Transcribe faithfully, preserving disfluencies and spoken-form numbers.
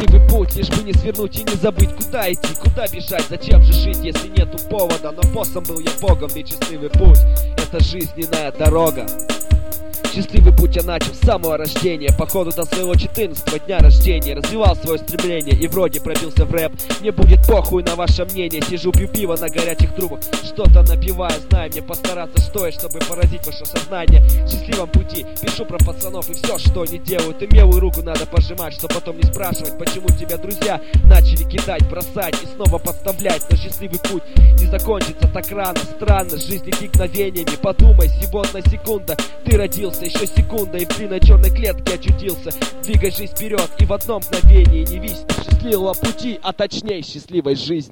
Счастливый путь, лишь бы не свернуть и не забыть, куда идти, куда бежать, зачем же жить, если нету повода. Но боссом был я богом, ведь счастливый путь — это жизненная дорога. Счастливый путь я начал с самого рождения, походу до своего четырнадцатого дня рождения. Развивал свое стремление и вроде пробился в рэп. Мне будет похуй на ваше мнение, сижу пью пиво на горячих трубах, что-то напиваю, знаю, мне постараться стоит, чтобы поразить ваше сознание. В счастливом пути пишу про пацанов и все, что они делают. И мелую руку надо пожимать, чтобы потом не спрашивать, почему тебя друзья начали кидать, бросать и снова подставлять. Но счастливый путь не закончится так рано, странно, жизнь летит мгновениями. Подумай, всего одна секунда, ты родился, еще секунда, и в длинной черной клетке очутился. Двигай жизнь вперед, и в одном мгновении не вись счастливого пути, а точнее счастливой жизни.